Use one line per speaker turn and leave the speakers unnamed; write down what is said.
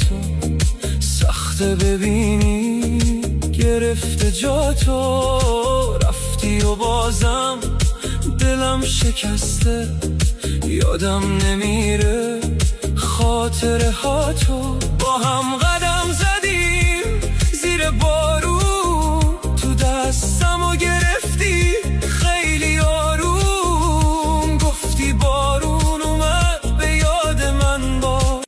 تو سخته ببینی گرفته جا تو، رفتی و بازم دلم شکسته، یادم نمیره خاطره ها تو با هم